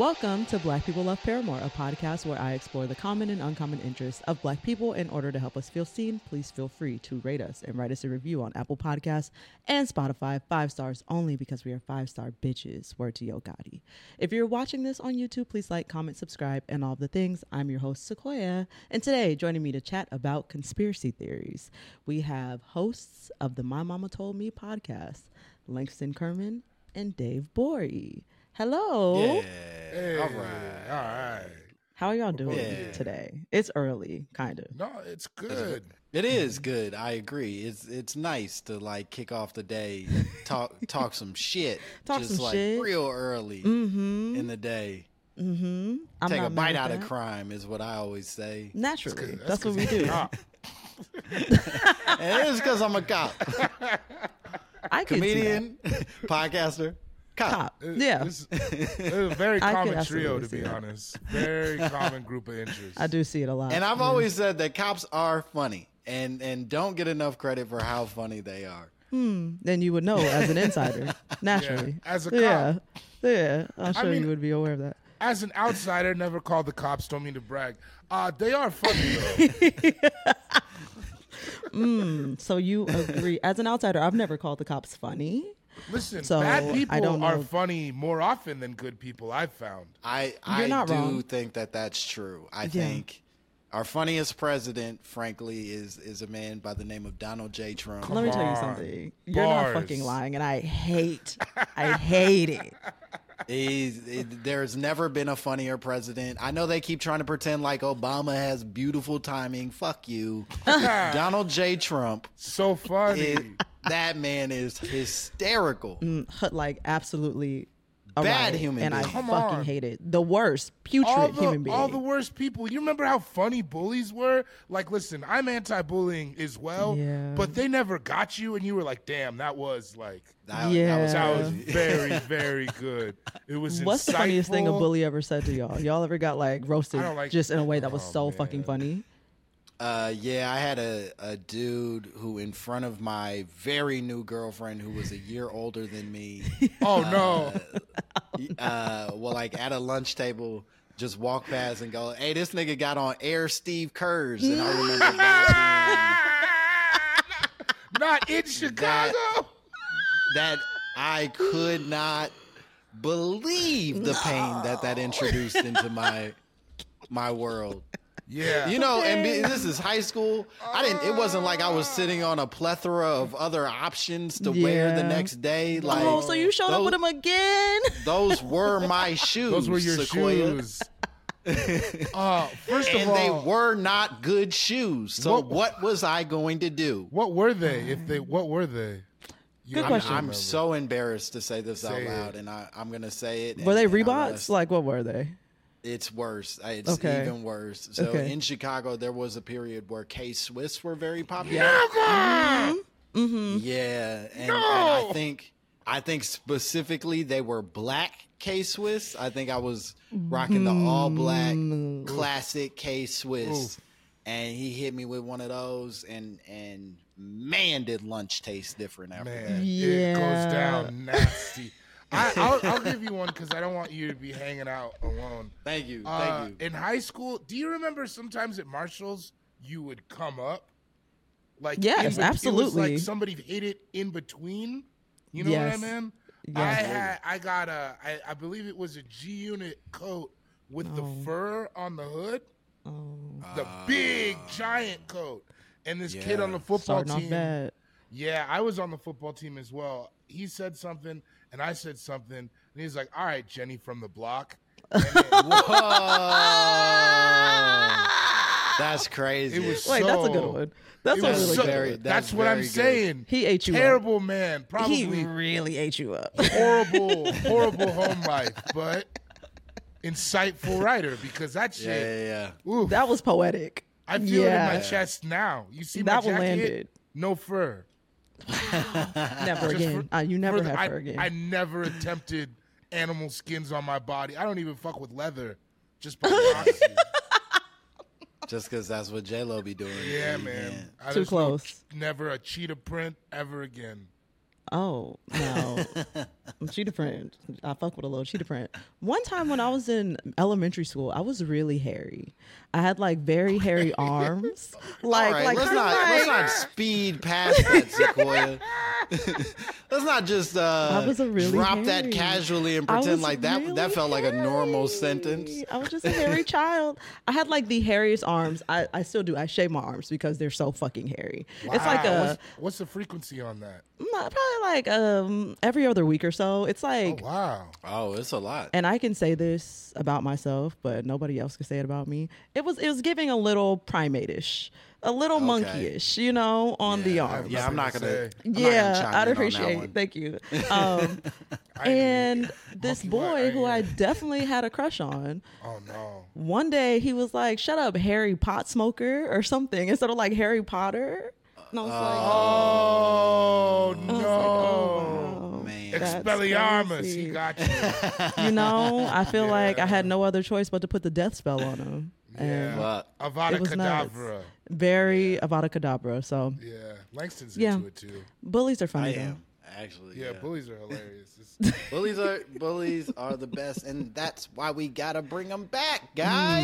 Welcome to Black People Love Paramore, a podcast where I explore the common and uncommon interests of Black people. In order to help us feel seen, please feel free to rate us and write us a review on Apple Podcasts and Spotify. 5 stars only, because we are 5-star bitches. Word to Yo Gotti. If you're watching this on YouTube, please like, comment, subscribe, and all the things. I'm your host, Sequoia, and today joining me to chat about conspiracy theories, we have hosts of the My Mama Told Me podcast, Langston Kerman and Dave Borey. Hello. Yeah. Hey. All right. How are y'all doing today? It's early, kind of. No, it's good. It is good. I agree. It's nice to like kick off the day, talk some shit, real early in the day. Mm-hmm. Take a bite out of crime is what I always say. Naturally, that's what we do. And it's because I'm a cop, comedian, podcaster. Cop. Yeah. It's a very common trio, to be honest. Very common group of interests. I do see it a lot. And I've always said that cops are funny and don't get enough credit for how funny they are. Then you would know as an insider, naturally. Yeah, as a cop. Yeah. I'm sure you would be aware of that. As an outsider, never called the cops, don't mean to brag. They are funny, though. So you agree. As an outsider, I've never called the cops funny. Listen, so bad people are funny more often than good people, I've found. I do think that that's true. I think our funniest president, frankly, is a man by the name of Donald J. Trump. Let me tell you something. You're not fucking lying, and I hate it. There's never been a funnier president. I know they keep trying to pretend like Obama has beautiful timing. Fuck you. Donald J. Trump. So funny. That man is hysterical. Like, absolutely bad human being. And I fucking hate it. The worst, putrid human being. All the worst people. You remember how funny bullies were? Like, listen, I'm anti-bullying as well, but they never got you, and you were like, damn, that was like... That was very, very good. It was What's insightful. the funniest thing a bully ever said to y'all? Y'all ever got, like, roasted just in a way that was fucking funny? I had a dude who, in front of my very new girlfriend who was a year older than me. Oh, no. Like at a lunch table, just walk past and go, hey, this nigga got on Air Steve Kerrs. And I remember Not in Chicago. That I could not believe the pain that introduced into my world. Yeah. You know, and this is high school. It wasn't like I was sitting on a plethora of other options to wear the next day. Like, so you showed up with them again? Those were my shoes. Those were your shoes. First of all, they were not good shoes. So what was I going to do? What were they? What were they? Good question. I'm so embarrassed to say this out loud, and I'm going to say it. Were they Reeboks? Like, what were they? It's worse. It's even worse. So in Chicago, there was a period where K-Swiss were very popular. Yeah. Yeah, and I think specifically they were black K-Swiss. I think I was rocking the all black classic K-Swiss, and he hit me with one of those, and man, did lunch taste different after that. It goes down nasty. I'll give you one because I don't want you to be hanging out alone. Thank you. In high school, do you remember sometimes at Marshall's you would come up? Like yes, absolutely. It was like somebody hit it in between. You know what I mean? Yes. I got I believe it was a G-Unit coat with the fur on the hood. The big giant coat. And this kid on the football team. Yeah, I was on the football team as well. He said something, and I said something, and he's like, all right, Jenny from the block. Whoa. That's crazy. That's a good one. That's a really good one. That's what I'm saying. He ate you Terrible up. Man. Probably. He really ate you up. Horrible home life, but insightful writer because that shit. Yeah. Oof. That was poetic. I feel it in my chest now. You see my jacket? Landed. No fur. Never again. You never had fur again. I never attempted animal skins on my body. I don't even fuck with leather. Just by proxy. Just because that's what J-Lo be doing. Yeah, man. Too close. Never a cheetah print ever again. Oh, no. Cheetah print. I fuck with a little cheetah print. One time when I was in elementary school, I was really hairy. I had like very hairy arms. Like, right, like let's not speed past that, Sequoia. Let's not just I was a really drop hairy. that casually and pretend like that really that felt like a normal hairy. sentence. I was just a hairy child. I had like the hairiest arms. I still do. I shave my arms because they're so fucking hairy. Wow. It's like what's the frequency on that? probably like every other week or so. It's like wow. Oh, it's a lot. And I can say this about myself, but nobody else can say it about me. It was giving a little primate-ish, a little monkeyish, you know, on the arm. Yeah, I'm not gonna. I'd appreciate it. Thank you. And this boy who I definitely had a crush on. Oh no! One day he was like, "Shut up, Harry pot smoker," or something, instead of like Harry Potter. And I was like, oh no, man, Expelliarmus, he got you. You know, I feel like I had no other choice but to put the death spell on him. Yeah, Avada Kedavra. Very Avada Kedavra. So yeah, Langston's into it too. Bullies are funny. I am actually. Yeah, bullies are hilarious. bullies are the best, and that's why we gotta bring them back, guys.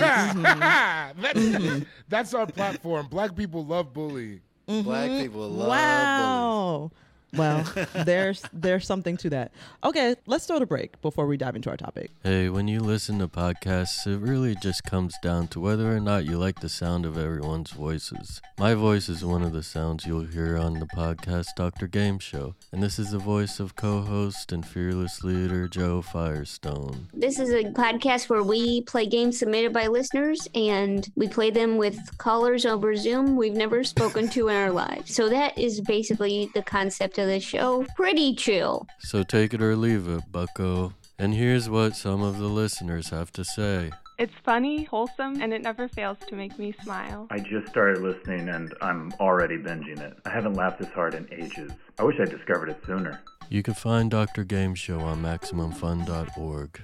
That's our platform. Black people love bullying. Black people love bullies. Well, there's something to that. Okay, let's throw the break before we dive into our topic. Hey, when you listen to podcasts, it really just comes down to whether or not you like the sound of everyone's voices. My voice is one of the sounds you'll hear on the podcast Dr. Game Show, and this is the voice of co-host and fearless leader Joe Firestone. This is a podcast where we play games submitted by listeners, and we play them with callers over Zoom we've never spoken to in our lives. So that is basically the concept of the show. Pretty chill. So take it or leave it, bucko. And here's what some of the listeners have to say. It's funny, wholesome, and it never fails to make me smile. I just started listening and I'm already binging it. I haven't laughed this hard in ages. I wish I discovered it sooner. You can find Dr. Game Show on MaximumFun.org.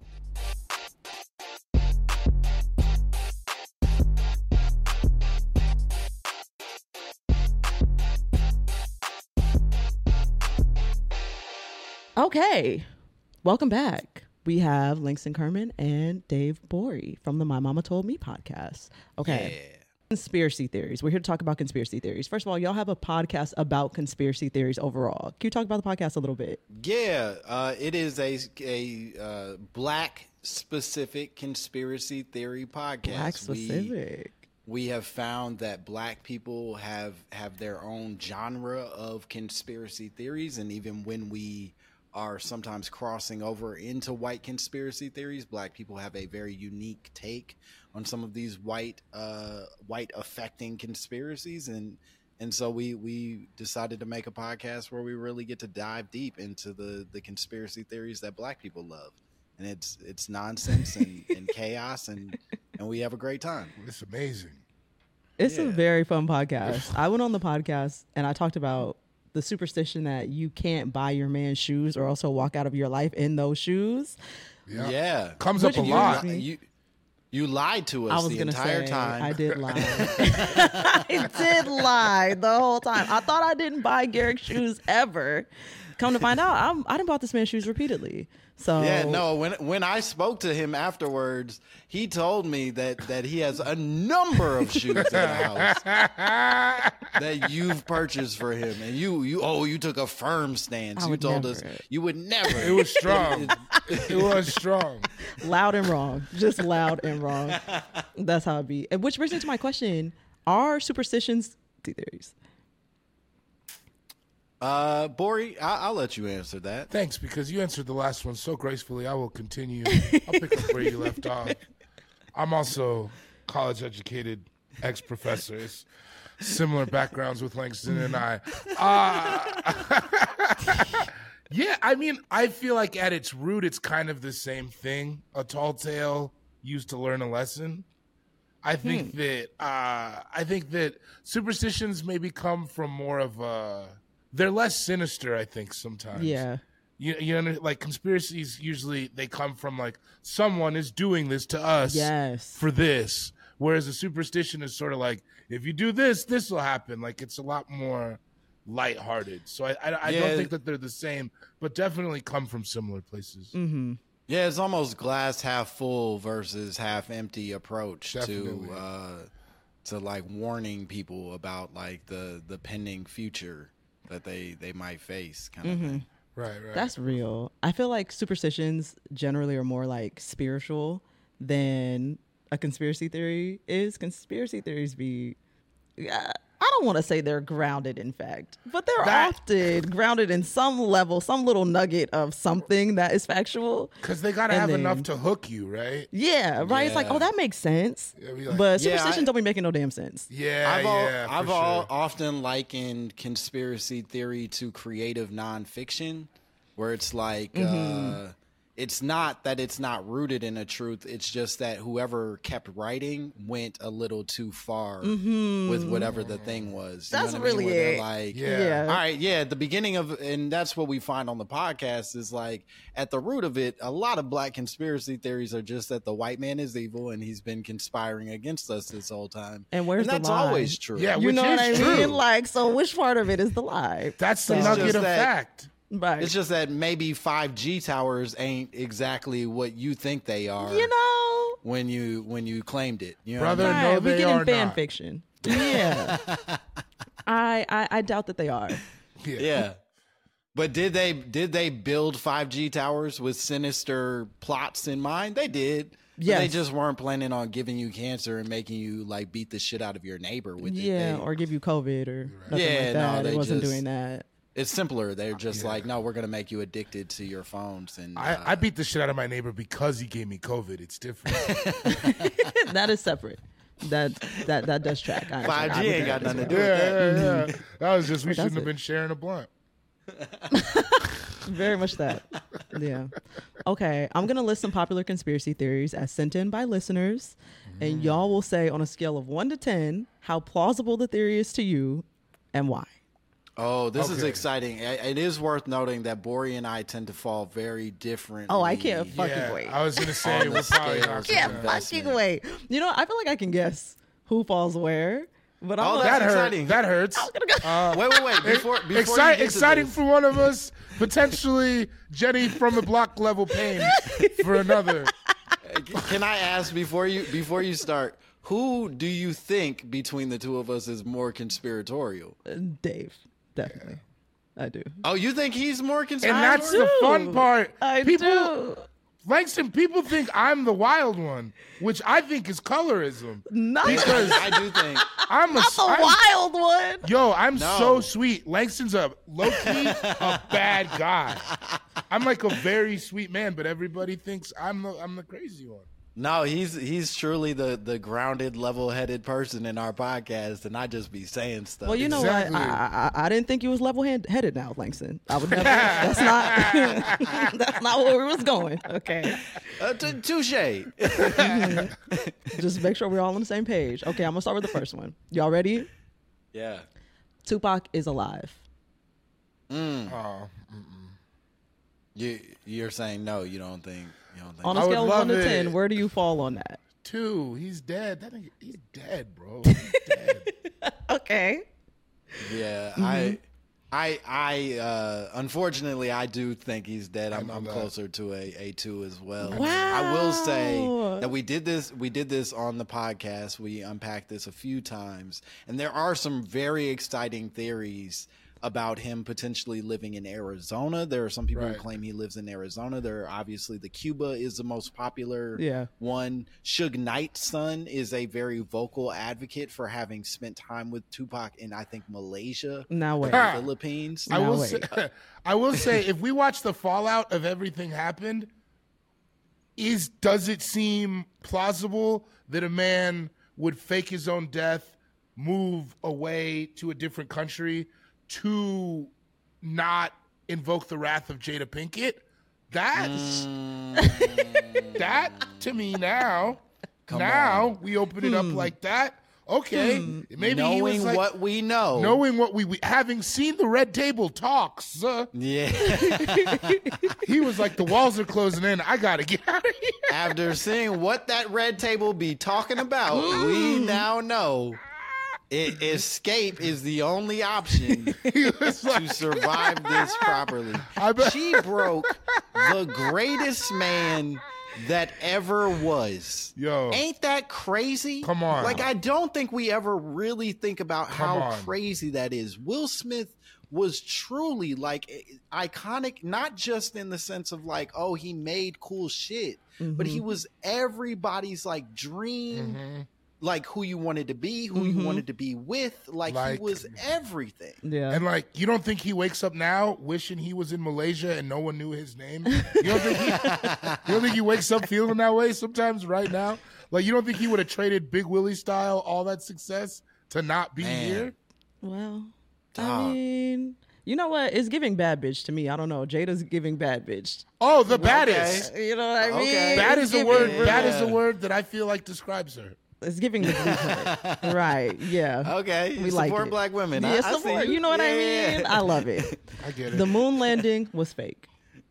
Okay, welcome back. We have Langston Kerman and Dave Borey from the My Mama Told Me podcast. Okay. Yeah. Conspiracy theories. We're here to talk about conspiracy theories. First of all, y'all have a podcast about conspiracy theories overall. Can you talk about the podcast a little bit? Yeah, it is a black specific conspiracy theory podcast. Black specific. We have found that black people have their own genre of conspiracy theories, and even when we are sometimes crossing over into white conspiracy theories, black people have a very unique take on some of these white affecting conspiracies, and so we decided to make a podcast where we really get to dive deep into the conspiracy theories that black people love, and it's nonsense and chaos, and we have a great time. It's amazing. It's a very fun podcast. I went on the podcast and I talked about the superstition that you can't buy your man shoes or else he'll walk out of your life in those shoes. Yeah. Comes up a lot. You lied to us the entire time. I did lie. I did lie the whole time. I thought I didn't buy Garrick shoes ever. Come to find out, I done bought this man's shoes repeatedly. So yeah, no. When I spoke to him afterwards, he told me that he has a number of shoes in the house that you've purchased for him, and you took a firm stance. You told us you would never. It was strong. It was strong. Loud and wrong, just loud and wrong. That's how it be. Which brings me to my question: are superstitions theories? Borey, I'll let you answer that. Thanks, because you answered the last one so gracefully. I will continue. I'll pick up where you left off. I'm also college-educated ex-professors, similar backgrounds with Langston and I. Yeah, I mean, I feel like at its root, it's kind of the same thing. A tall tale used to learn a lesson. I think that superstitions maybe come from more of a. They're less sinister, I think, sometimes. Yeah. You know, like conspiracies usually they come from like someone is doing this to us for this. Whereas a superstition is sort of like, if you do this, this will happen. Like it's a lot more lighthearted. So I don't think that they're the same, but definitely come from similar places. Mm-hmm. Yeah, it's almost glass half full versus half empty approach to like warning people about like the pending future that they might face kind of thing. Right. That's real. I feel like superstitions generally are more like spiritual than a conspiracy theory is. Conspiracy theories be, I don't want to say they're grounded in fact, but they're often grounded in some level, some little nugget of something that is factual. Because they got to have enough to hook you, right? Yeah, right. Yeah. It's like, oh, that makes sense. Like, but superstitions don't be making no damn sense. I've often likened conspiracy theory to creative nonfiction, where it's like, it's not that it's not rooted in a truth. It's just that whoever kept writing went a little too far with whatever the thing was. You that's really it. Like, all right, at the beginning of, and that's what we find on the podcast is like at the root of it, a lot of black conspiracy theories are just that the white man is evil and he's been conspiring against us this whole time. And where's and the that's lie? Always true. Yeah, you know what I mean? Like, so which part of it is the lie? That's the nugget of fact. Right. It's just that maybe 5G towers ain't exactly what you think they are. You know, when you claimed it, you know, brother, right. no, we they get are in fan not. fiction. Yeah, I doubt that they are. Yeah. But did they build 5G towers with sinister plots in mind? They did. Yes. They just weren't planning on giving you cancer and making you like beat the shit out of your neighbor with it. Yeah, or give you COVID or nothing like that. It wasn't doing that. It's simpler. They're just like, no, we're going to make you addicted to your phones. And I beat the shit out of my neighbor because he gave me COVID. It's different. That is separate. That does track. 5G ain't got nothing to do with that. Yeah. That was just, we shouldn't have been sharing a blunt. Very much that. Yeah. Okay, I'm going to list some popular conspiracy theories as sent in by listeners. And y'all will say on a scale of 1 to 10 how plausible the theory is to you and why. Oh, this is exciting. It is worth noting that Bori and I tend to fall very different. Oh, I can't fucking wait. I was going to say, we're probably not. Can't fucking wait. You know, I feel like I can guess who falls where. But that hurts. That hurts. Wait. Before exciting for one of us, potentially Jenny from the block level pain for another. Can I ask before you start, who do you think between the two of us is more conspiratorial? Dave, definitely. Yeah. I do. Oh, you think he's more conspiratorial? And that's the fun part. I do. Langston, people think I'm the wild one, which I think is colorism. No, because I do think I'm the wild one. Yo, I'm so sweet. Langston's a low-key a bad guy. I'm like a very sweet man, but everybody thinks I'm the crazy one. No, he's truly the grounded, level-headed person in our podcast, and I just be saying stuff. Well, you know what? I didn't think you was level-headed now, Langston. I would never. That's not where we was going. Okay. Touche. Just make sure we're all on the same page. Okay, I'm gonna start with the first one. Y'all ready? Yeah. Tupac is alive. You're saying no. You don't think. On a scale of 1 to 10, where do you fall on that? 2. He's dead. He's dead, bro. He's dead. Okay. Yeah, I unfortunately I do think he's dead. I'm closer to a 2 as well. Wow. I will say that we did this on the podcast. We unpacked this a few times, and there are some very exciting theories about him potentially living in Arizona. There are some people who claim he lives in Arizona. There are obviously the Cuba is the most popular one. Suge Knight's son is a very vocal advocate for having spent time with Tupac in, I think, Malaysia or the Philippines. I will say, if we watch the fallout of everything happened, does it seem plausible that a man would fake his own death, move away to a different country to not invoke the wrath of Jada Pinkett? That's that to me now. We open it up like that. Okay, maybe knowing he was like, what we know, knowing what we having seen the Red Table talks. Yeah, he was like, the walls are closing in. I gotta get out of here. After seeing what that Red Table be talking about, we now know. Escape is the only option to survive this properly. She broke the greatest man that ever was. Yo. Ain't that crazy? Come on. Like, I don't think we ever really think about how crazy that is. Will Smith was truly like iconic, not just in the sense of like, oh, he made cool shit, but he was everybody's like dream, like who you wanted to be, who you wanted to be with. Like he was everything. Yeah. And like, you don't think he wakes up now wishing he was in Malaysia and no one knew his name? You don't think he wakes up feeling that way sometimes right now? Like, you don't think he would have traded Big Willie style, all that success to not be here? Well, I mean, you know what? It's giving bad bitch to me. I don't know. Jada's giving bad bitch. Oh, the baddest. You know what I mean? Bad is a word. Bad is a word that I feel like describes her. It's giving the blueprint. Right. Yeah. Okay. We support like it. Black women. Yeah, I support. see You know what I mean? I love it. I get it. The moon landing was fake.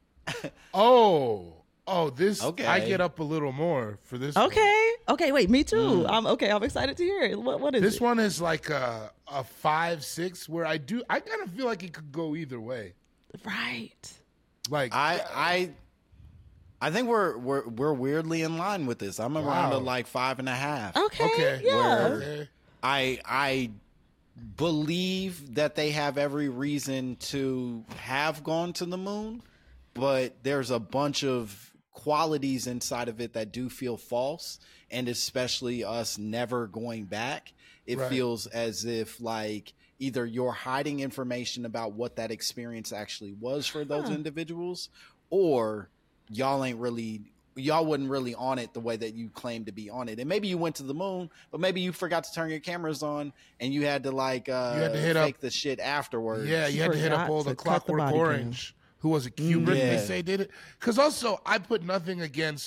Oh, this. Okay. I get up a little more for this. Okay. Okay. Wait. Me too. I'm excited to hear it. What is This it? one is like a 5-6 where I kind of feel like it could go either way. Right. Like I think we're weirdly in line with this. I'm around at like 5.5. Okay. Yeah. Okay. I believe that they have every reason to have gone to the moon, but there's a bunch of qualities inside of it that do feel false, and especially us never going back. It feels as if like either you're hiding information about what that experience actually was for those individuals, or y'all wasn't really on it the way that you claim to be on it. And maybe you went to the moon, but maybe you forgot to turn your cameras on and you had to like fake the shit afterwards. Yeah, you had to hit up all the Clockwork Orange. Who was it? Kubrick, they say, did it. Because also, I put nothing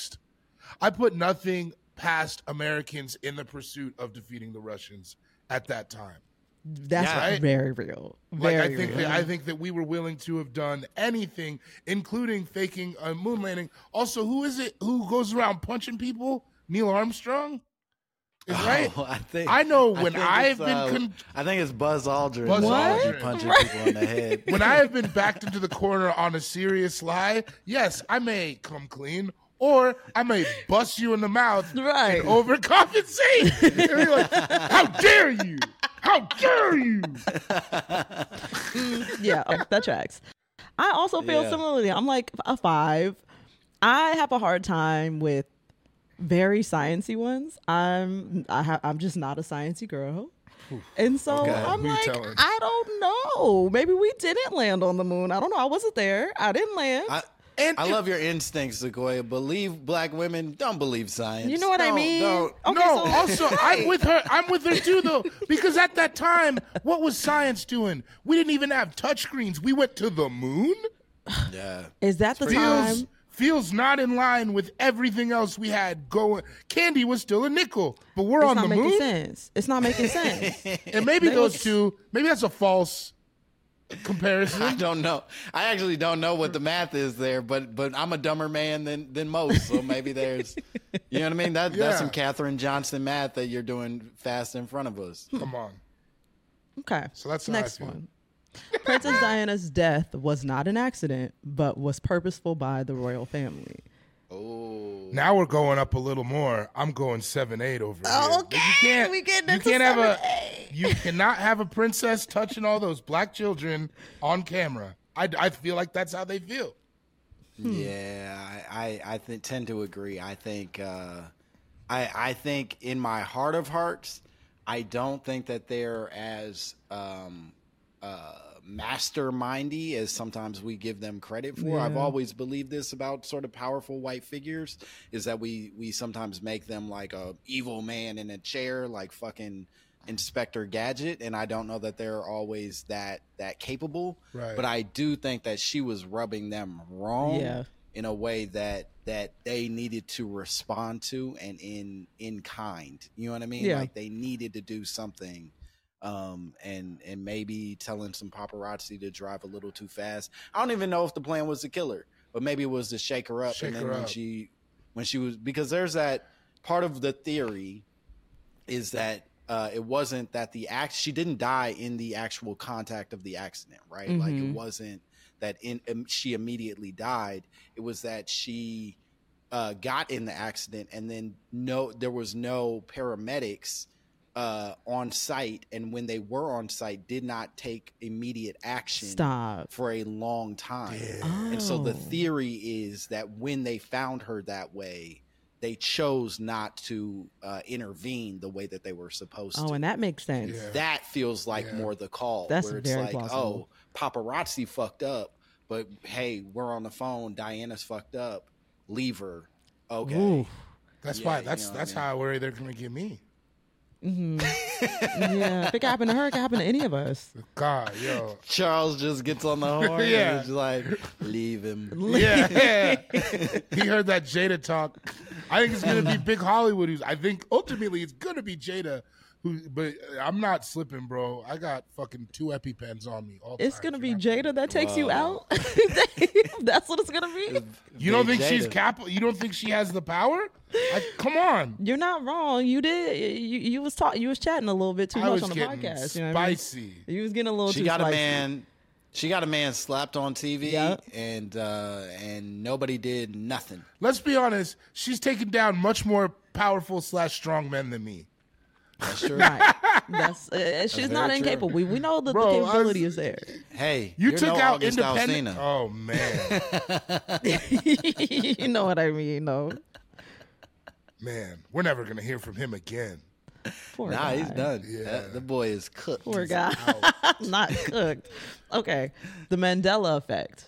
past Americans in the pursuit of defeating the Russians at that time. That's very real. I think that we were willing to have done anything, including faking a moon landing. Also, who is it who goes around punching people? Neil Armstrong? Is right? I know when I've been... I think it's Buzz Aldrin. Punching people in the head. When I have been backed into the corner on a serious lie, yes, I may come clean, or I may bust you in the mouth and overcompensate. And be like, how dare you? How dare you? Yeah, that tracks. I also feel similarly. I'm like a 5. I have a hard time with very sciencey ones. I'm just not a sciencey girl. And so I'm like, I don't know. Maybe we didn't land on the moon. I don't know. I wasn't there. I didn't land. I love your instincts, Sequoia. Believe black women. Don't believe science. You know what I mean? Also, I'm with her. I'm with her too, though, because at that time, what was science doing? We didn't even have touchscreens. We went to the moon. Yeah. Is that the time? Feels not in line with everything else we had going. Candy was still a nickel, but we're on the moon. It's not making sense. And maybe those two. Maybe that's a false comparison. I don't know. I actually don't know what the math is there, but I'm a dumber man than most, so maybe there's, you know what I mean? That's some Katherine Johnson math that you're doing fast in front of us. Come on. Okay. So that's next one. Princess Diana's death was not an accident, but was purposeful by the royal family. Oh. Now we're going up a little more. I'm going 7-8 over here. Okay. You cannot have a princess touching all those black children on camera. I feel like that's how they feel. Yeah, I tend to agree. I think I think in my heart of hearts, I don't think that they're as mastermindy as sometimes we give them credit for. I've always believed this about sort of powerful white figures, is that we sometimes make them like a evil man in a chair, like fucking Inspector Gadget, and I don't know that they're always that capable. Right. But I do think that she was rubbing them wrong in a way that they needed to respond to, and in kind. You know what I mean? Yeah. Like they needed to do something. And maybe telling some paparazzi to drive a little too fast. I don't even know if the plan was to kill her, but maybe it was to shake her up. When she was, because there's that part of the theory is that it wasn't that she didn't die in the actual contact of the accident, right? Mm-hmm. Like, it wasn't that she immediately died. It was that she got in the accident, and then there was no paramedics on site, and when they were on site, did not take immediate action for a long time. And so the theory is that when they found her that way, they chose not to intervene the way that they were supposed to. Oh, and that makes sense. Yeah. That feels like more the call. That's where it's very like, plausible. paparazzi fucked up, but hey, we're on the phone. Diana's fucked up. Leave her. Okay. Ooh. That's why. That's how I worry they're going to get me. Mm-hmm. Yeah, if it could happen to her, it could happen to any of us. God, yo. Charles just gets on the horn and is like, leave him. Yeah. He heard that Jada talk. I think it's going to be Big Hollywood. I think ultimately it's going to be Jada. But I'm not slipping, bro. I got fucking 2 EpiPens on me. It's going to be Jada that takes you out? That's what it's going to be? You don't think she's You don't think she has the power? Come on. You're not wrong. You did. You was chatting a little bit too much on the podcast. You know what I mean? Spicy. You was getting a little too spicy. She got a man slapped on TV, and nobody did nothing. Let's be honest. She's taken down much more powerful / strong men than me. That's true. Right. She's not incapable. We know that the capability is there. Hey, you took out August independent. Alsina. Oh man. You know what I mean, though. Man, we're never gonna hear from him again. Poor nah, guy. he's done. Yeah. The boy is cooked. Poor guy. Not cooked. Okay. The Mandela effect.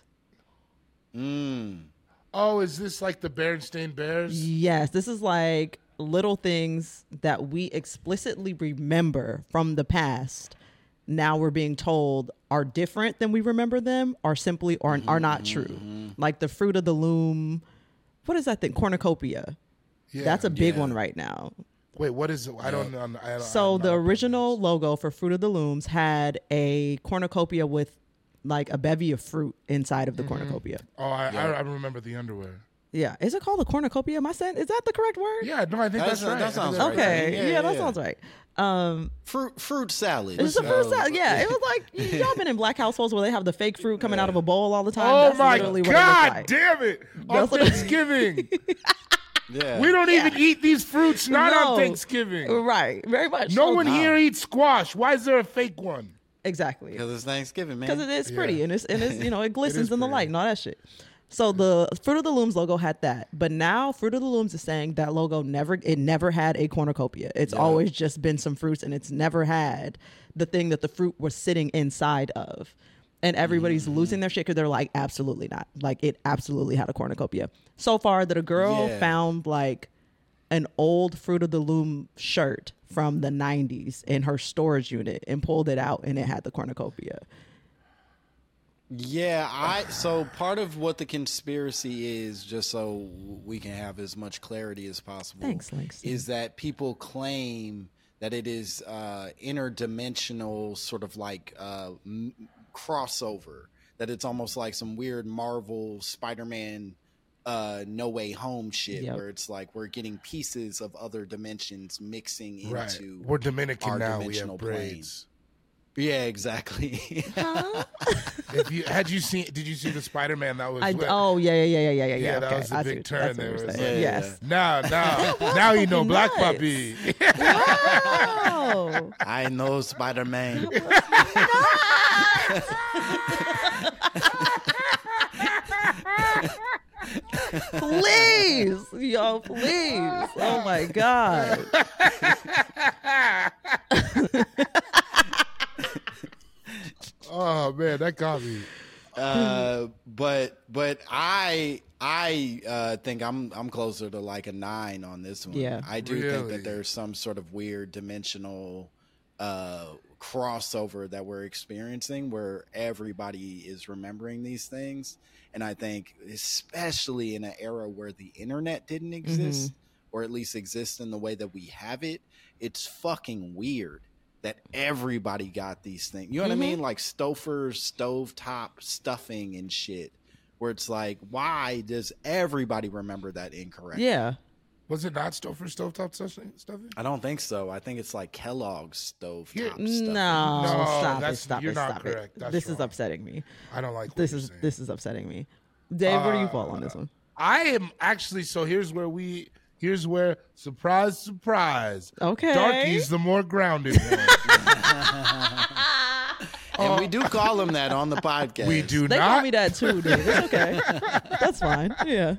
Oh, is this like the Berenstain Bears? Yes, this is like little things that we explicitly remember from the past. Now we're being told are different than we remember them, or simply are not true. Like the Fruit of the Loom. What is that thing? Cornucopia. Yeah. That's a big one right now. Wait, what is it? I don't know. So the original logo for Fruit of the Looms had a cornucopia with like a bevy of fruit inside of the cornucopia. Oh, I remember the underwear. Yeah. Is it called a cornucopia? Am I saying, is that the correct word? Yeah, no, I think that's right. That sounds right. Okay. Yeah, that sounds right. Fruit salad. It's a fruit salad. Yeah. It was like, y'all been in black households where they have the fake fruit coming out of a bowl all the time. Oh That's my literally what God, it looks like. damn it. On Thanksgiving. Yeah. We don't even eat these fruits, not on Thanksgiving. Right. Very much. No one here eats squash. Why is there a fake one? Exactly. Because it's Thanksgiving, man. Because it is pretty and it's you know, it glistens in the pretty. light and all that shit. So the Fruit of the Looms logo had that, but now Fruit of the Looms is saying that logo never had a cornucopia. It's always just been some fruits, and it's never had the thing that the fruit was sitting inside of. And everybody's losing their shit because they're like, absolutely not. Like, it absolutely had a cornucopia. So far that a girl found like an old Fruit of the Loom shirt from the 90s in her storage unit and pulled it out, and it had the cornucopia. Yeah, so part of what the conspiracy is, just so we can have as much clarity as possible, Thanks, Langston. is that people claim that it is interdimensional sort of like crossover, that it's almost like some weird Marvel Spider-Man No Way Home shit, where it's like we're getting pieces of other dimensions mixing into We're Dominican our now. We dimensional have braids. Yeah, exactly. Did you see the Spider-Man that was? Yeah. Yeah, that Okay, was a big turn there. Like, Yeah, yes. Now you know Black Nuts. Puppy. Wow. I know Spider-Man. Please, yo, please. Oh my God. Oh man, that got me. But I think I'm closer to like a 9 on this one. Yeah. I do think Really? that there's some sort of weird dimensional crossover that we're experiencing where everybody is remembering these things. And I think especially in an era where the internet didn't exist, or at least exist in the way that we have it, it's fucking weird that everybody got these things. You know what I mean? Like Stouffer's stovetop stuffing and shit, where it's like, why does everybody remember that incorrectly? Yeah. Was it not Stouffer stovetop stuffing? I don't think so. I think it's like Kellogg's stovetop stuffing. No, that's, stop you're it, not stop correct. it. That's this wrong. is upsetting me. I don't like this is upsetting me. Dave, where do you fall on this one? I am actually, so here's where surprise, surprise. Okay. Darky's the more grounded one. And we do call him that on the podcast. We do They not. call me that too, dude. It's okay. That's fine. Yeah.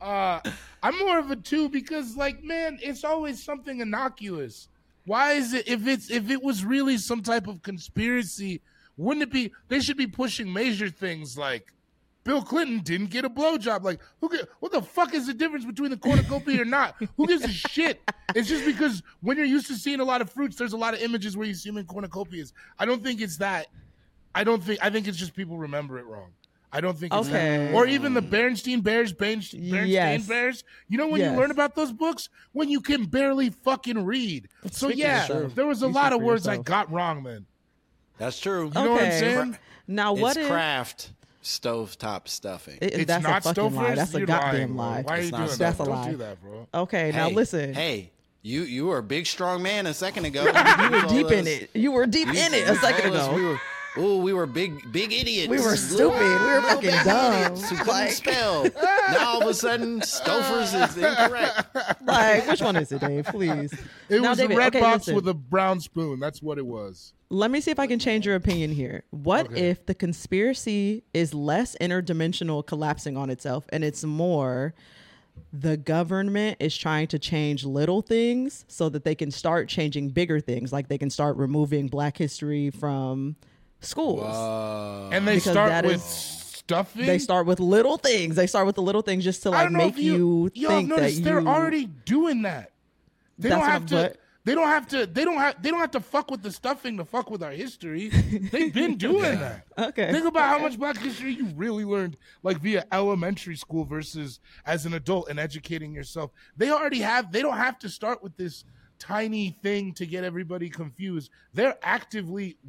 I'm more of a 2 because, like, man, it's always something innocuous. Why is it if it was really some type of conspiracy, wouldn't it be? They should be pushing major things like Bill Clinton didn't get a blowjob. Like, what the fuck is the difference between the cornucopia or not? Who gives a shit? It's just because when you're used to seeing a lot of fruits, there's a lot of images where you see them in cornucopias. I don't think it's that. I think it's just people remember it wrong. I don't think it's that. Or even the Berenstain Bears, Berenstain Bears. You know when you learn about those books? When you can barely fucking read. So there was a lot of words I got wrong, man. That's true. You know what I'm saying? Now what it's if Kraft stovetop stuffing? It's that's not a fucking lie. Stouffer's? That's a You're goddamn lying, lie. bro. Why are you doing that? That's a Don't lie. do that, bro. Okay, now listen. Hey, you were a big strong man a second ago. You were deep in it. You were deep in it a second ago. We were big idiots. We were stupid. We were fucking dumb. Who couldn't spell. Now all of a sudden, Stouffer's is incorrect. Like, which one is it, Dave? Please. It Now, was David, a red okay, box listen. with a brown spoon. That's what it was. Let me see if I can change your opinion here. What if the conspiracy is less interdimensional collapsing on itself and it's more the government is trying to change little things so that they can start changing bigger things, like they can start removing Black history from schools. And they Because start that with is- stuffing. They start with little things. They start with the little things just to I like don't know make if y'all think that noticed you. they're already doing that. They That's don't what have I'm- to. but- They don't have to fuck with the stuffing to fuck with our history. They've been doing that. Okay. Think about how much Black history you really learned, like via elementary school versus as an adult and educating yourself. They don't have to start with this tiny thing to get everybody confused. They're actively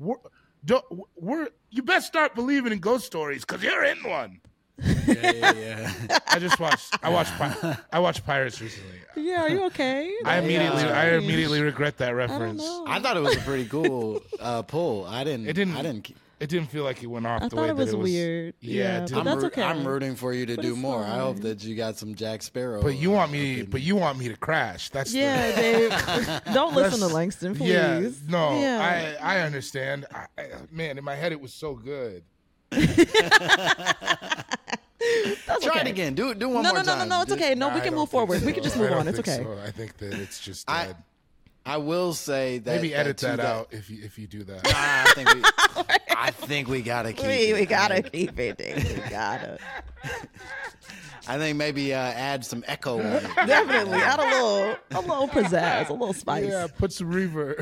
you best start believing in ghost stories because you're in one. Yeah. I watched Pirates recently. Yeah, are you okay? I immediately regret that I don't reference. know. I thought it was a pretty cool pull. I It didn't feel like it went off I the thought way it was that it was weird. Yeah, Yeah, it but did. that's okay. I'm rooting for you to But do it's more. I fine. hope that you got some Jack Sparrow. But you want me to crash. That's Yeah, Dave. Don't listen to Langston, please. Yeah, no, Yeah. I understand. Man, in my head it was so good. That's Try okay. it again. Do one more time. No, it's okay. No, Nah, we I can don't move think forward. We so. can just I move don't on. It's think okay. so. I think that it's just dead. I will say that Maybe edit that too, out if you do that. I think we gotta keep We it. gotta keep it, Dave. We gotta. I think maybe add some echo on it. Definitely. Add a little pizzazz, a little spice. Yeah, put some reverb.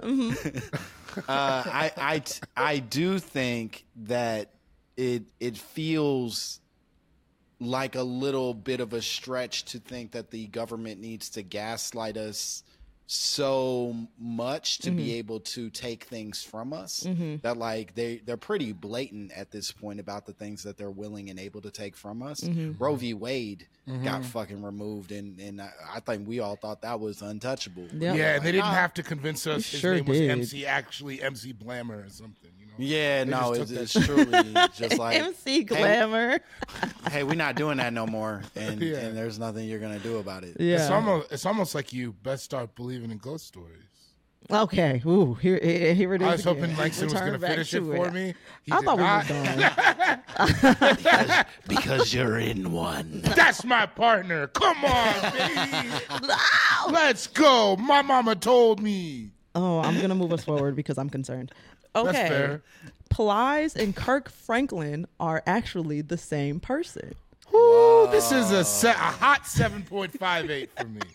I do think that it feels like a little bit of a stretch to think that the government needs to gaslight us so much to be able to take things from us that like they're pretty blatant at this point about the things that they're willing and able to take from us. Roe v. Wade got fucking removed and I think we all thought that was untouchable. Yep. Yeah, and they didn't have to convince us his sure name was did. MC Blammer or something. You know? Yeah, They no, just it's took truly just like MC Glamour. hey, we're not doing that no more, and Yeah. and there's nothing you're gonna do about it. Yeah. It's almost like you best start believing in ghost stories. Okay. Ooh, here it is. I was again. hoping Langston was Return going to back finish it to for me. He I did thought not. we were done. Because you're in one. That's my partner. Come on, baby. Let's go. My mama told me. Oh, I'm gonna move us forward because I'm concerned. Okay. That's fair. Plies and Kirk Franklin are actually the same person. Ooh, this is a hot 7.58 for me.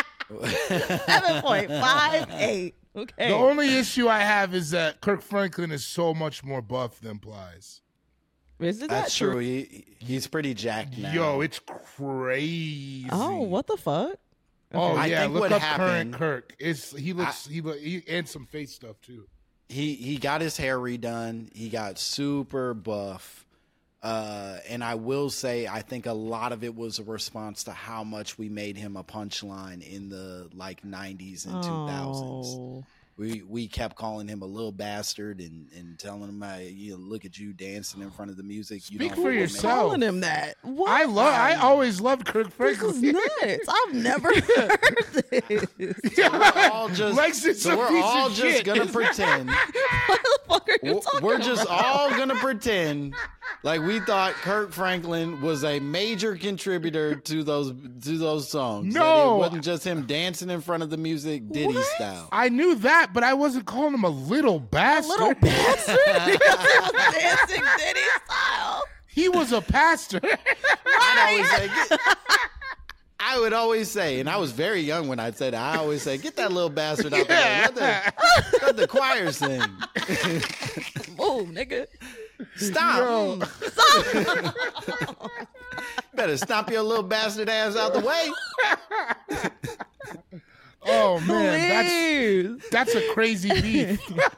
7.58. Okay. The only issue I have is that Kirk Franklin is so much more buff than Plies. Is it That's true. He's pretty jacked now. Yo, it's crazy. Oh, what the fuck? Oh I yeah, think look what up happened- current Kirk. He and some face stuff too. He got his hair redone. He got super buff. And I will say, I think a lot of it was a response to how much we made him a punchline in the like 90s and 2000s. We kept calling him a little bastard and telling him, look at you dancing in front of the music. Speak for yourself. Calling him that. What? I always loved Kirk Franklin. This is nuts. I've never heard this. So we're all just gonna pretend. What the fuck are you talking We're just all gonna pretend like we thought Kirk Franklin was a major contributor to those songs. No, that it wasn't just him dancing in front of the music, Diddy style. I knew that, but I wasn't calling him a little bastard. A little bastard? Because he was dancing Diddy style. He was a pastor. I would always say, and I was very young when I'd say that, I always say, get that little bastard out there. Let the choir sing. Move, nigga. Stop. Stop. Better stomp your little bastard ass out the way. Oh, man. That's a crazy beef.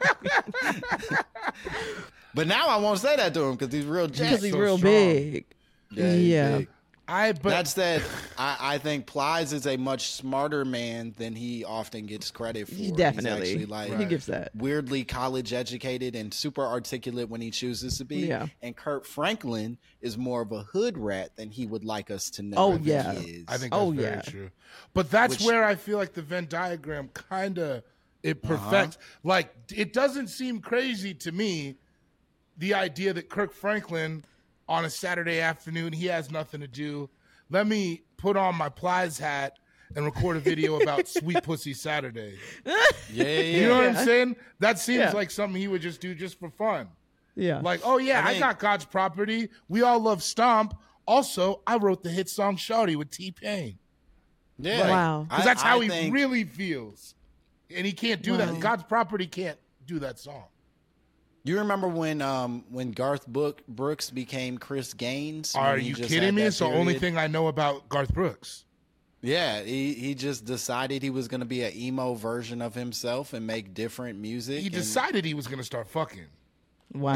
But now I won't say that to him because he's real jacked. Because he's real big. Yeah. Big. That said, I think Plies is a much smarter man than he often gets credit for. Definitely. He's actually he gives that. Weirdly college educated and super articulate when he chooses to be. Yeah. And Kirk Franklin is more of a hood rat than he would like us to know. Oh, yeah. He is. I think that's very true. But that's where I feel like the Venn diagram kind of it perfects. Like, it doesn't seem crazy to me, the idea that Kirk Franklin on a Saturday afternoon, he has nothing to do. Let me put on my Plies hat and record a video about Sweet Pussy Saturday. Yeah. You know what I'm saying? That seems like something he would just do just for fun. Yeah. Like, oh, yeah, I got God's property. We all love Stomp. Also, I wrote the hit song Shawty with T-Pain. Yeah. Wow. Because that's how he really feels. And he can't do that. God's property can't do that song. You remember when Garth Brooks became Chris Gaines? Are you kidding me? It's the only thing I know about Garth Brooks. Yeah, he just decided he was going to be an emo version of himself and make different music. He decided he was going to start fucking. Wow.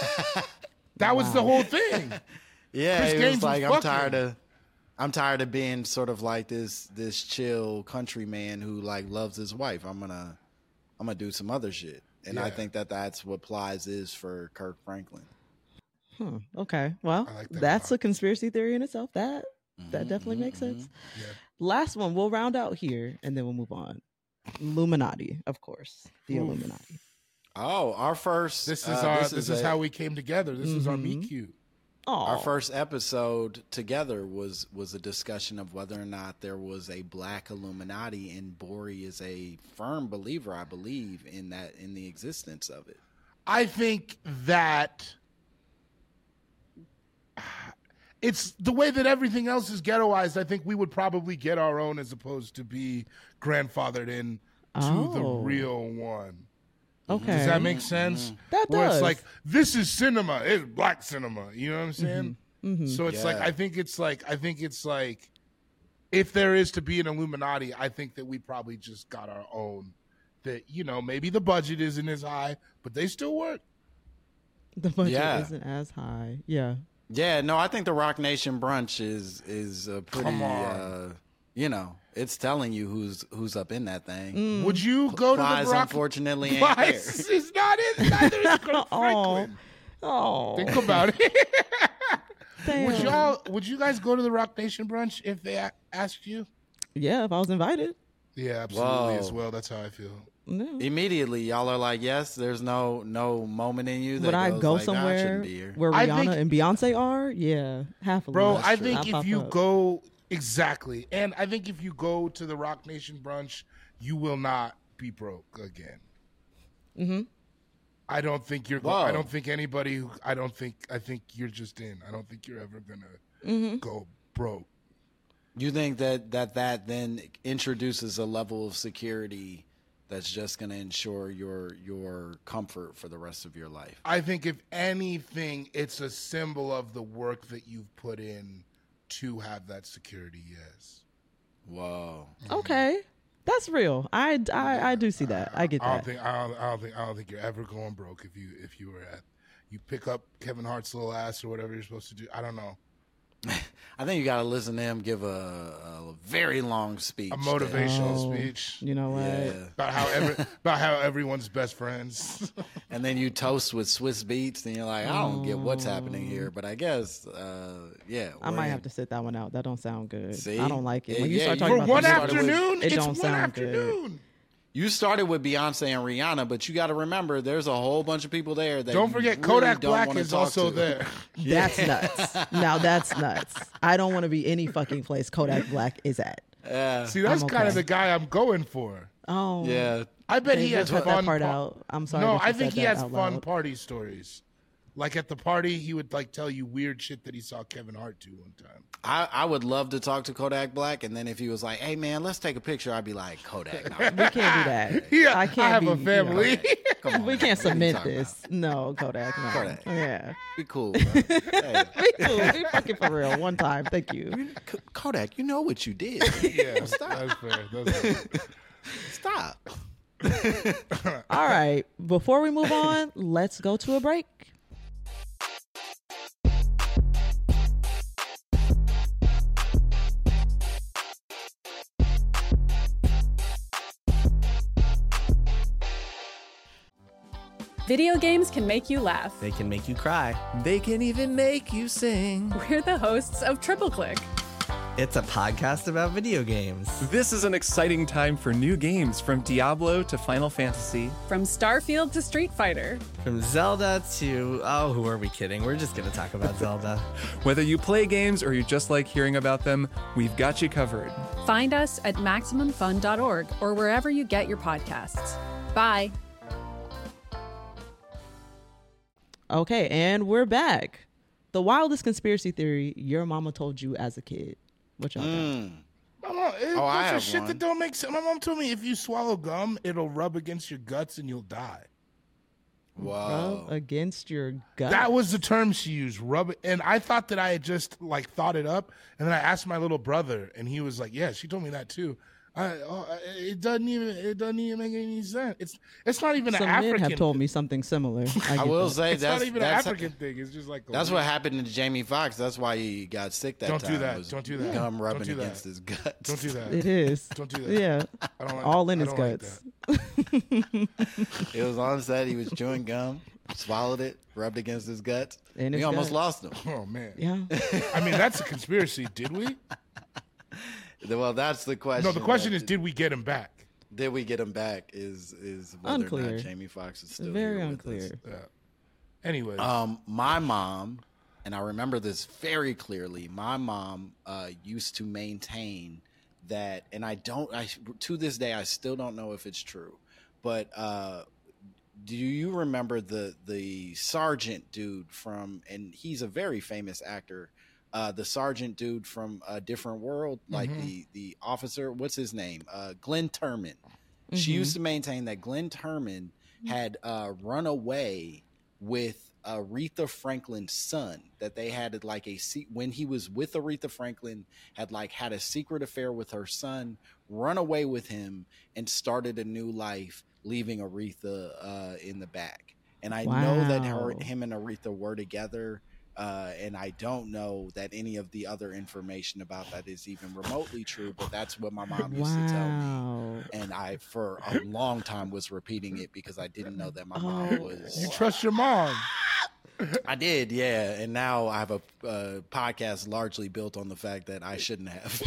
That was the whole thing. Yeah, Chris he Gaines was like, fucking. I'm tired of being sort of like this chill country man who like loves his wife. I'm gonna do some other shit. And I think that's what Plies is for Kirk Franklin. Okay. Well, that's a conspiracy theory in itself. That definitely makes sense. Yeah. Last one. We'll round out here, and then we'll move on. Illuminati, of course. The Illuminati. Oh, our first. This is how we came together. This is our meet cute. Our first episode together was a discussion of whether or not there was a black Illuminati, and Bori is a firm believer, I believe, in the existence of it. I think that it's the way that everything else is ghettoized. I think we would probably get our own as opposed to be grandfathered in to the real one. Okay. Does that make sense? That does. Where it's like, this is cinema. It's black cinema. You know what I'm saying? So it's like, I think it's like, if there is to be an Illuminati, I think that we probably just got our own. That, maybe the budget isn't as high, but they still work. The budget isn't as high. Yeah. Yeah, no, I think the Rock Nation brunch is a pretty, it's telling you who's up in that thing. Would you go to the Rock? Unfortunately, ain't there. It's not in. Neither is Kirk Franklin. Oh, think about it. Damn. Would you guys go to the Rock Nation brunch if they asked you? Yeah, if I was invited. Yeah, absolutely as well. That's how I feel. No. Immediately, y'all are like, yes. There's no moment in you that would I goes go like, somewhere where Rihanna and Beyonce are? Yeah, half a bro. I think if you go. Exactly. And I think if you go to the Rock Nation brunch, you will not be broke again. Mm-hmm. I don't think you're I don't think anybody I think you're just in. I don't think you're ever gonna go broke. You think that then introduces a level of security that's just gonna ensure your comfort for the rest of your life? I think if anything, it's a symbol of the work that you've put in to have that security. Yes. Whoa. Okay, that's real. I do see that. I get that. I don't think you're ever going broke if you were at you pick up Kevin Hart's little ass or whatever you're supposed to do. I don't know. I think you got to listen to him give a very long speech. A motivational speech. You know what? Yeah. About how everyone's best friends. And then you toast with Swiss Beats, and you're like, I don't get what's happening here, but I guess, I might have to sit that one out. That don't sound good. See? I don't like it. When Yeah, you start talking For about one the afternoon, it it's don't one sound afternoon. good. You started with Beyonce and Rihanna, but you got to remember there's a whole bunch of people there that Don't forget, really Kodak don't Black wanna is talk also to. there. That's nuts. Now that's nuts. I don't want to be any fucking place Kodak Black is at. See, that's I'm kind okay. of the guy I'm going for. Oh. Yeah. I bet he They has cut fun that part out. I'm sorry. No, that you I think said he that has out fun loud. party stories. Like at the party, he would like tell you weird shit that he saw Kevin Hart do one time. I would love to talk to Kodak Black, and then if he was like, hey, man, let's take a picture, I'd be like, Kodak, no. We can't do that. Yeah, I can't have be, a family. Come on, we can't man. What are you submit talking this. No, Kodak. No. Kodak. Yeah. Be cool, bro. Hey, Be cool. Be fucking for real. One time. Thank you. Kodak, you know what you did. Yeah, that's fair. That's fair. Stop. All right. Before we move on, let's go to a break. Video games can make you laugh. They can make you cry. They can even make you sing. We're the hosts of Triple Click. It's a podcast about video games. This is an exciting time for new games, from Diablo to Final Fantasy. From Starfield to Street Fighter. From Zelda to, oh, who are we kidding? We're just going to talk about Zelda. Whether you play games or you just like hearing about them, we've got you covered. Find us at MaximumFun.org or wherever you get your podcasts. Bye. Okay, and we're back. The wildest conspiracy theory your mama told you as a kid. What y'all got? My mom, I that's have shit one. that don't make sense. My mom told me if you swallow gum, it'll rub against your guts and you'll die. Wow. Rub against your gut. That was the term she used, rub it. And I thought that I had just like thought it up. And then I asked my little brother, and he was like, "Yeah, she told me that too." It doesn't even make any sense. It's not even Some an men African. have told me something similar. I will say It's that's not even an African thing. It's just like that's what happened to Jamie Foxx. That's why he got sick that Don't time. do that. was Don't do that. Gum Don't rubbing do that. against his guts. Don't do that. It is. Don't do that. Yeah. I don't like All in I his don't like guts. It was on set. He was chewing gum, swallowed it, rubbed against his guts. And We his almost guts. lost him. Oh man. Yeah. I mean, that's a conspiracy. Did we? Well, that's the question. No, the question is, did we get him back? Did we get him back? Is whether or Unclear. not Jamie Foxx is still Very here with us. unclear. Yeah. Anyways, My mom, and I remember this very clearly. My mom used to maintain that, and to this day I still don't know if it's true, but do you remember the sergeant dude from? And he's a very famous actor. The sergeant dude from A Different World, like the officer, what's his name? Glenn Turman. She used to maintain that Glenn Turman had run away with Aretha Franklin's son, that they had like when he was with Aretha Franklin, had a secret affair with her son, run away with him, and started a new life, leaving Aretha in the back. And I know that him and Aretha were together. And I don't know that any of the other information about that is even remotely true, but that's what my mom used to tell me. And I, for a long time, was repeating it because I didn't know that my mom was. you trust your mom. I did, yeah. And now I have a podcast largely built on the fact that I shouldn't have.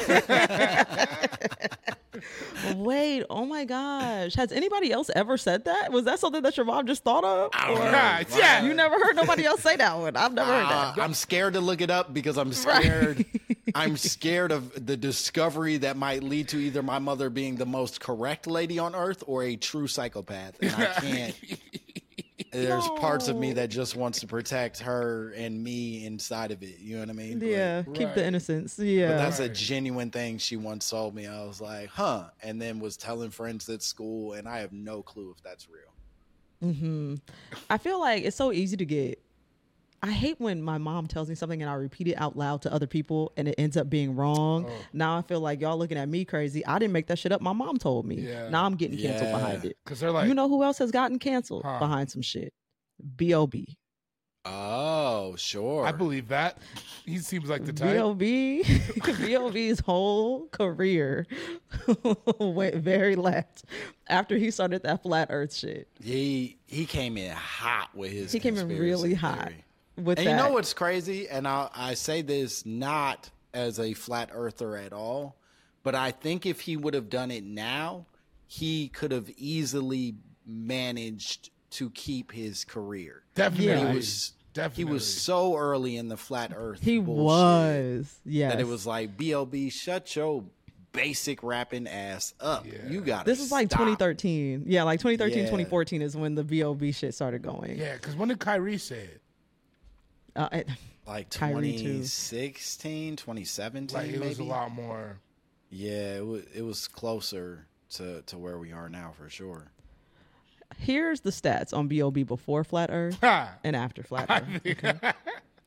Wait, oh my gosh. Has anybody else ever said that? Was that something that your mom just thought of? Yeah. You never heard nobody else say that one. I've never heard that. I'm scared to look it up because I'm scared. I'm scared of the discovery that might lead to either my mother being the most correct lady on earth or a true psychopath. And I can't. There's parts of me that just wants to protect her and me inside of it. You know what I mean? Yeah, keep the innocence. Yeah. But that's a genuine thing she once told me. I was like, huh. And then was telling friends at school, and I have no clue if that's real. I feel like it's so easy to get. I hate when my mom tells me something and I repeat it out loud to other people and it ends up being wrong. Now I feel like y'all looking at me crazy. I didn't make that shit up. My mom told me. Yeah. Now I'm getting canceled behind it. Because they're like, You know who else has gotten canceled behind some shit? B.O.B. Oh, sure. I believe that. He seems like the type. B.O.B.'s whole career went very left after he started that flat Earth shit. He came in hot with his. He came in really hot with and that. You know what's crazy? And I say this not as a flat earther at all, but I think if he would have done it now, he could have easily managed to keep his career. Definitely. He was so early in the flat earth. He was. Yes. That it was like, B.O.B., shut your basic rapping ass up. Yeah. You got This is like 2013. Yeah, like 2013, Yeah. 2014 is when the B.O.B. shit started going. Yeah, because when did Kyrie say it? Like Kyrie 2016, 2017, Like, it maybe? was a lot more. Yeah, it was closer to where we are now for sure. Here's the stats on B.O.B. before Flat Earth and after Flat Earth.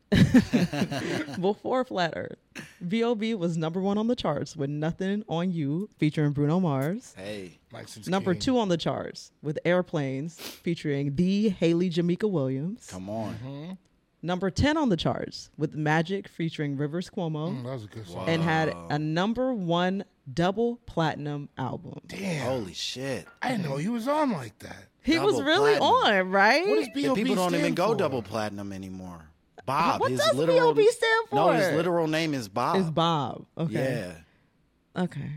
Before Flat Earth, B.O.B. was number 1 on the charts with Nothing on You featuring Bruno Mars. Hey. Number 2 on the charts with Airplanes featuring the Haley Jamaica Williams. Come on. Number 10 on the charts with Magic featuring Rivers Cuomo. That was a good song. And had a number 1 double platinum album. Damn. Holy shit. I didn't know he was on like that. He was really on, right? What does B.O.B. People don't stand even go for? double platinum anymore. Bob. What his does literal B.O.B. stand for? No, his literal name is Bob. It's Bob. Okay. Yeah. Okay.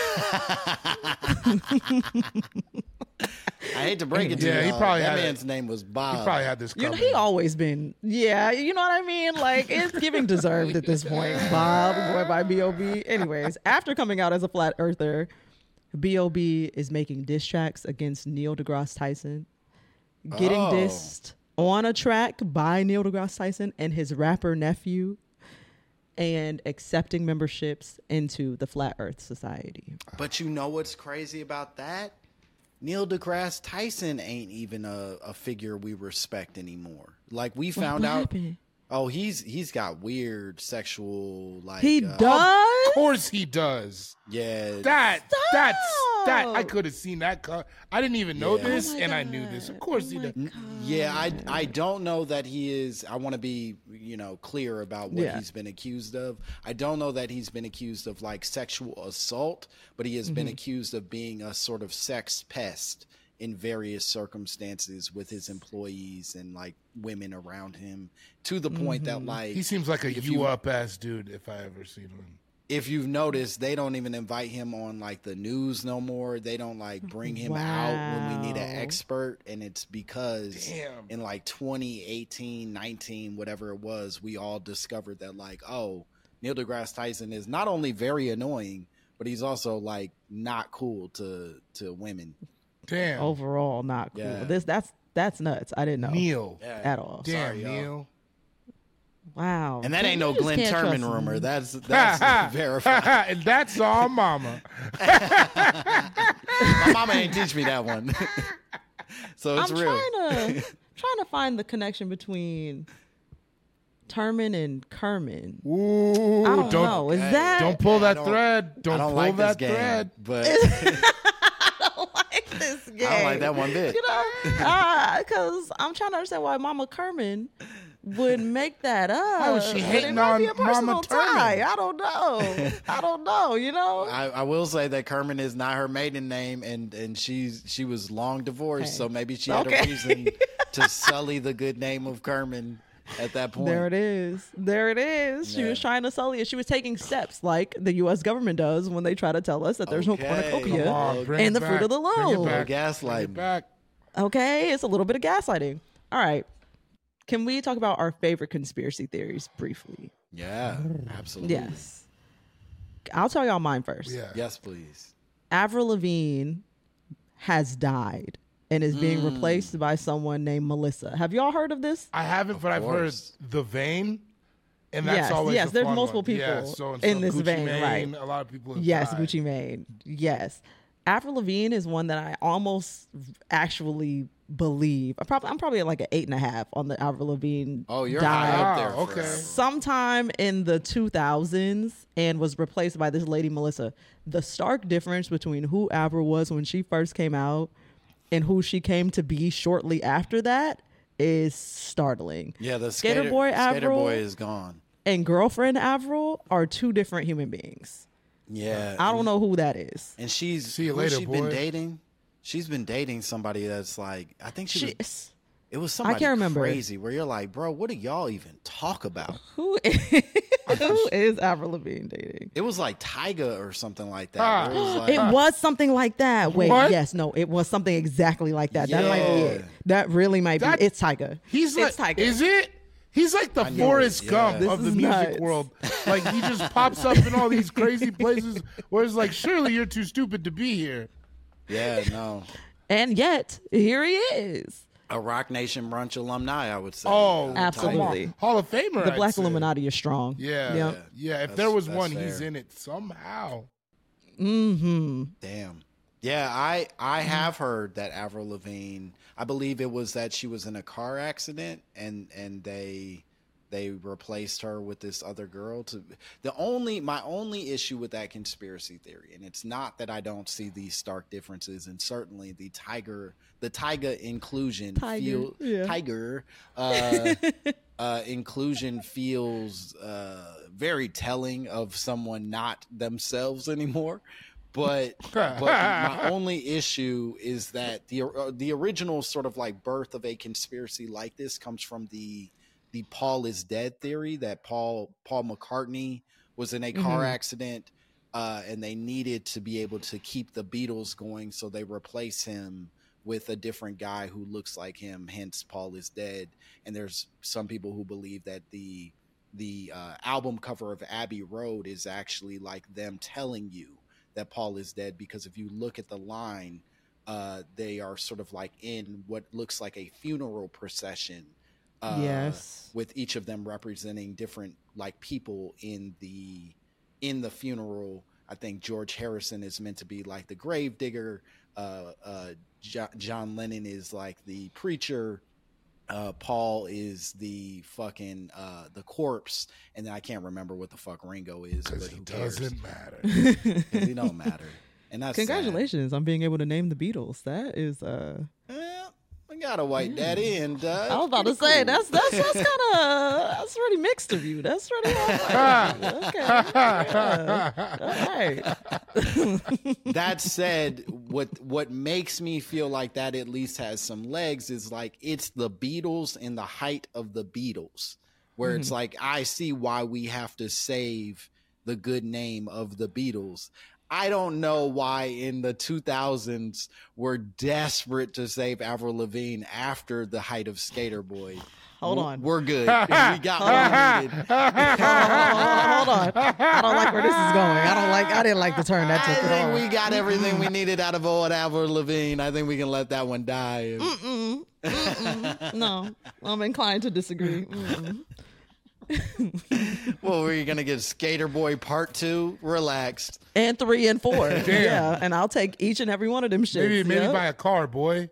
I hate to break it to you. He probably that had man's name was Bob. He probably had this You know, covered. he always been, yeah, you know what I mean? Like, it's giving deserved at this point. Bob, boy by B.O.B. Anyways, after coming out as a flat earther, B.O.B. is making diss tracks against Neil deGrasse Tyson, getting dissed on a track by Neil deGrasse Tyson and his rapper nephew, and accepting memberships into the Flat Earth Society. But you know what's crazy about that? Neil deGrasse Tyson ain't even a figure we respect anymore. Like, we found out. Happened? Oh, he's got weird sexual, like, He does? Of course he does. Yeah. That I could have seen that. I didn't even know this, and I knew this. Of course he does. Yeah, I don't know that he is. I want to be, clear about what he's been accused of. I don't know that he's been accused of like sexual assault, but he has been accused of being a sort of sex pest in various circumstances with his employees and like women around him, to the point that like He seems like a up ass dude if I ever seen him. If you've noticed, they don't even invite him on like the news no more. They don't like bring him out when we need an expert. And it's because in like 2018, 19, whatever it was, we all discovered that like, oh, Neil deGrasse Tyson is not only very annoying, but he's also like not cool to women. Damn. Overall, not cool. Yeah. That's nuts. I didn't know Neil at all. Damn, Sorry, Neil. Wow. And that Dude, ain't no you just Glenn can't Turman trust rumor. me. That's verified. And that's our mama. My mama ain't teach me that one. So it's I'm real. trying to find the connection between Turman and Kerman. Ooh, I don't know. Is that Don't pull that thread. Don't pull like that this game, thread. but I don't like this game. I don't like that one bit. You know, because I'm trying to understand why Mama Kerman would make that up. Why was she But hating it might on be a personal Mama tie. Turman? I don't know. I don't know. You know. I will say that Kerman is not her maiden name, and she was long divorced, so maybe she had a reason to sully the good name of Kerman at that point. There it is. There it is. She was trying to sully it. She was taking steps like the U.S. government does when they try to tell us that there's no cornucopia in the fruit of the loom. Gaslighting. Okay, it's a little bit of gaslighting. All right. Can we talk about our favorite conspiracy theories briefly? Yeah, absolutely. Yes. I'll tell y'all mine first. Yeah. Yes, please. Avril Lavigne has died and is being replaced by someone named Melissa. Have y'all heard of this? I haven't, but I've heard The Vein. And that's always yes. a There's fun multiple one. people Yeah, so in this Gucci vein, Mane, right? A lot of people have Yes, died. Gucci Mane. Yes. Avril Lavigne is one that I almost actually believe. I'm probably at like an 8.5 on the Avril Lavigne. Oh, you're died high up there. Okay. sometime in the 2000s and was replaced by this lady, Melissa. The stark difference between who Avril was when she first came out and who she came to be shortly after that is startling. Yeah, the Skater Boy Avril is gone. And Girlfriend Avril are two different human beings. Yeah. I don't know who that is. And she's been dating? She's been dating somebody that's like, I think it was somebody I can't remember. Crazy where you're like, bro, what do y'all even talk about? Who is Avril Lavigne dating? It was like Tyga or something like that. It was something like that. Wait, yes, no, it was something exactly like that. Yeah. That might be it. That really might be. It's Tyga. It's Tyga. Is it? He's like the Forrest Gump of the music world. Like, he just pops up in all these crazy places where it's like, surely you're too stupid to be here. Yeah, no. And yet, here he is. A Rock Nation Brunch alumni, I would say. Oh, absolutely. Hall of Famer. The Black Illuminati is strong. Yeah. Yeah. If there was one, he's in it somehow. Mm-hmm. Damn. Yeah, I have heard that Avril Lavigne, I believe it was that she was in a car accident and they replaced her with this other girl. My only issue with that conspiracy theory, and it's not that I don't see these stark differences, and certainly the Tyga inclusion inclusion feels very telling of someone not themselves anymore. But my only issue is that the original sort of like birth of a conspiracy like this comes from the Paul is dead theory, that Paul McCartney was in a car accident and they needed to be able to keep the Beatles going, so they replace him with a different guy who looks like him, hence Paul is dead. And there's some people who believe that the album cover of Abbey Road is actually like them telling you that Paul is dead, because if you look at the line, they are sort of like in what looks like a funeral procession. Yes, with each of them representing different like people in the funeral. I think George Harrison is meant to be like the grave digger. John Lennon is like the preacher. Paul is the fucking the corpse, and then I can't remember what the fuck Ringo is, but who cares? Doesn't matter. He don't matter. And that's congratulations on being able to name the Beatles. That is I got a white daddy, and I was about to say that's kind of that's really mixed of you. That's really okay. Yeah. All right. That said, what makes me feel like that at least has some legs is like it's the Beatles in the height of the Beatles, where it's like I see why we have to save the good name of the Beatles. I don't know why in the 2000s we're desperate to save Avril Lavigne after the height of Skater Boy. Hold on. We're good. We got what we needed. Hold on. I don't like where this is going. I didn't like the turn that took. I think we got everything we needed out of old Avril Lavigne. I think we can let that one die. No, I'm inclined to disagree. Well, were you gonna get Skater Boy Part 2? Relaxed. And 3 and 4. Yeah, and I'll take each and every one of them shits. Maybe buy a car, boy.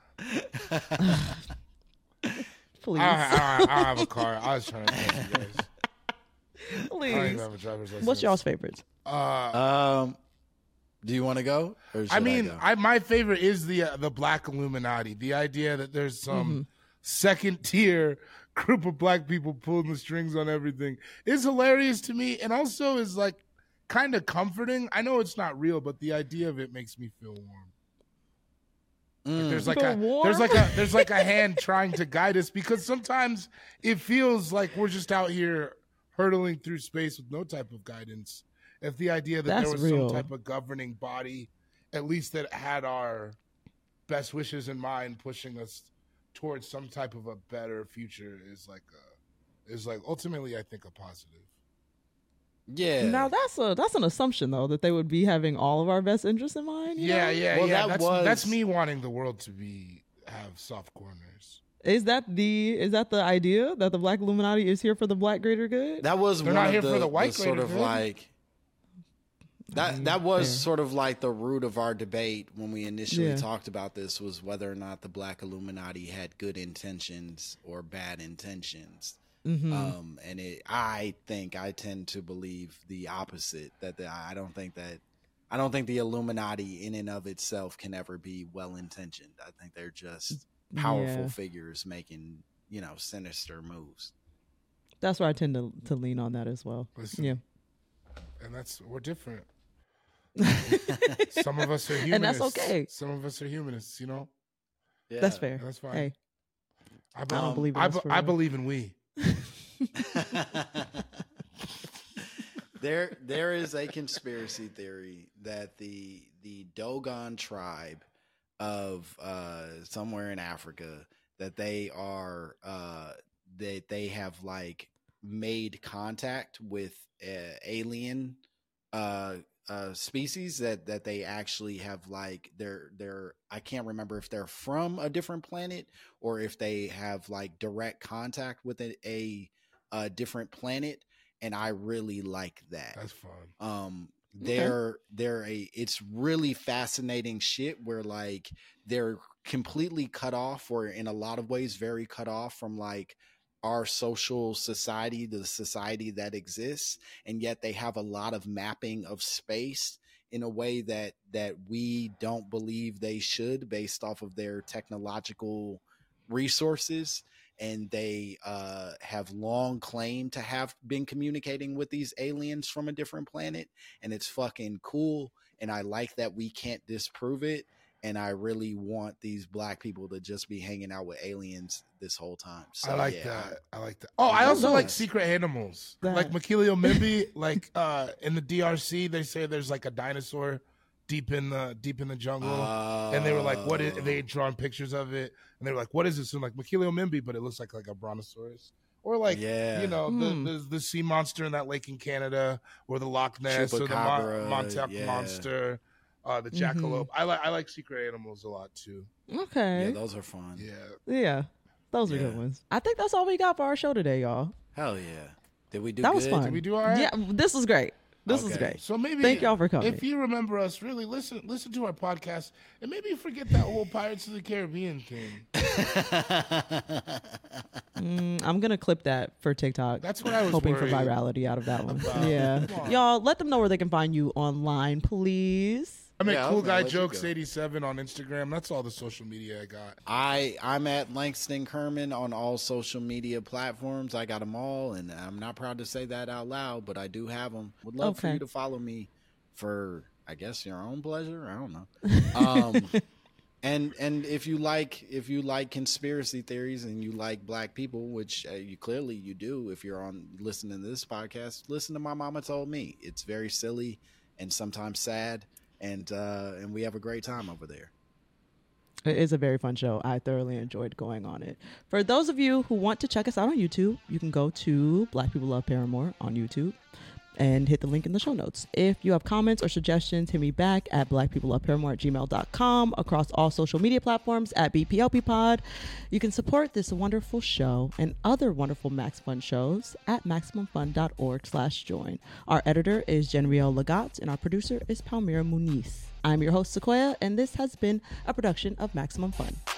Please. I have a car. I was trying to tell you guys. Please. I don't even have a driver's license. What's y'all's favorites? Do you want to go? Or I mean, my favorite is the Black Illuminati. The idea that there's some second tier group of black people pulling the strings on everything is hilarious to me, and also is like kind of comforting. I know it's not real, but the idea of it makes me feel warm. There's like a hand trying to guide us, because sometimes it feels like we're just out here hurtling through space with no type of guidance. If the idea that there was some type of governing body, at least that had our best wishes in mind, pushing us towards some type of a better future, is like ultimately, I think, a positive. Yeah. Now that's an assumption though, that they would be having all of our best interests in mind. Yeah. That's me wanting the world to have soft corners. Is that the idea that the Black Illuminati is here for the black greater good? That was They're one not of here the, for the white sort greater of good. like that was sort of like the root of our debate when we initially talked about this, was whether or not the Black Illuminati had good intentions or bad intentions. And I think I tend to believe the opposite, that I don't think the Illuminati in and of itself can ever be well intentioned. I think they're just powerful figures making, sinister moves. That's where I tend to lean on that as well. Listen, and we're different. Some of us are humanists. And that's okay. Some of us are humanists, Yeah. That's fair. That's fine. Hey, I don't believe in I believe in we. There is a conspiracy theory that the Dogon tribe of somewhere in Africa, that they are that they have like made contact with alien species, that they actually have like they're I can't remember if they're from a different planet or if they have like direct contact with a different planet, and I really like that. That's fun. It's really fascinating shit where like they're completely cut off, or in a lot of ways very cut off from like our social society, the society that exists, and yet they have a lot of mapping of space in a way that we don't believe they should, based off of their technological resources. And they have long claimed to have been communicating with these aliens from a different planet, and it's fucking cool. And I like that we can't disprove it. And I really want these black people to just be hanging out with aliens this whole time. So, I like that. Oh, I also like secret animals, like Mekili Omimbi. Like in the DRC, they say there's like a dinosaur deep in the jungle, and they were like, "What is?" They had drawn pictures of it, and they were like, "What is this?" And like Mekili Omimbi, but it looks like a brontosaurus, or like the sea monster in that lake in Canada, or the Loch Ness, Chupacabra, or the Montauk monster. The jackalope. I like secret animals a lot too. Okay. Yeah, those are fun. Yeah. Those are good ones. I think that's all we got for our show today, y'all. Hell yeah. Did we do that good? Was fun. Did we do all right? Yeah, this was great. This is great. So maybe thank y'all for coming. If you remember us, really listen to our podcast, and maybe forget that whole Pirates of the Caribbean thing. I'm gonna clip that for TikTok. That's what I was hoping for virality out of that one. Yeah, y'all let them know where they can find you online, please. I'm at Cool Guy Jokes 87 on Instagram. That's all the social media I got. I'm at Langston Kerman on all social media platforms. I got them all, and I'm not proud to say that out loud, but I do have them. Would love for you to follow me for, I guess, your own pleasure. I don't know. And if you like conspiracy theories and you like black people, which you clearly do, if you're on listening to this podcast, listen to My Mama Told Me. It's very silly and sometimes sad. And we have a great time over there. It is a very fun show. I thoroughly enjoyed going on it. For those of you who want to check us out on YouTube, you can go to Black People Love Paramore on YouTube and hit the link in the show notes. If you have comments or suggestions, hit me back at blackpeopleloveparamore@gmail.com, across all social media platforms at BPLPpod. You can support this wonderful show and other wonderful Max Fun shows at MaximumFun.org/join. Our editor is Jenriel Lagat, and our producer is Palmira Muniz. I'm your host, Sequoia, and this has been a production of Maximum Fun.